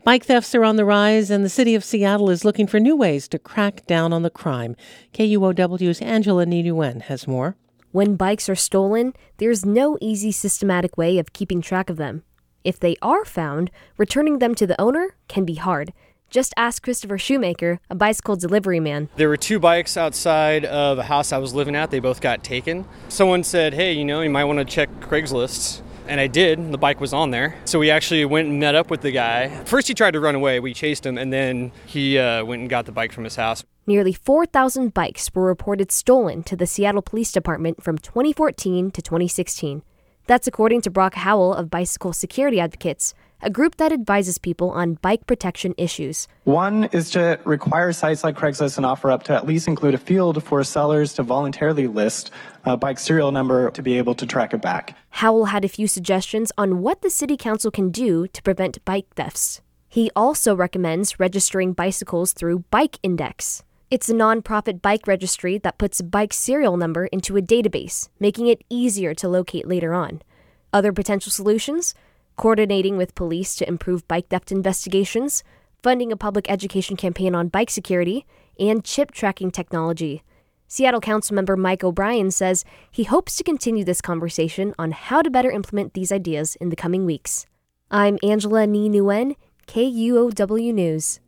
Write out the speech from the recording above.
Bike thefts are on the rise, and the city of Seattle is looking for new ways to crack down on the crime. KUOW's Angela Nguyen has more. When bikes are stolen, there's no easy systematic way of keeping track of them. If they are found, returning them to the owner can be hard. Just ask Christopher Shoemaker, a bicycle delivery man. There were 2 bikes outside of a house I was living at. They both got taken. Someone said, hey, you might want to check Craigslist. And I did. The bike was on there. So we actually went and met up with the guy. First, he tried to run away. We chased him, and then he went and got the bike from his house. Nearly 4,000 bikes were reported stolen to the Seattle Police Department from 2014 to 2016. That's according to Brock Howell of Bicycle Security Advocates, a group that advises people on bike protection issues. One is to require sites like Craigslist and OfferUp to at least include a field for sellers to voluntarily list a bike serial number to be able to track it back. Howell had a few suggestions on what the city council can do to prevent bike thefts. He also recommends registering bicycles through Bike Index. It's a nonprofit bike registry that puts a bike serial number into a database, making it easier to locate later on. Other potential solutions? Coordinating with police to improve bike theft investigations, funding a public education campaign on bike security, and chip tracking technology. Seattle Councilmember Mike O'Brien says he hopes to continue this conversation on how to better implement these ideas in the coming weeks. I'm Angela Nguyen, KUOW News.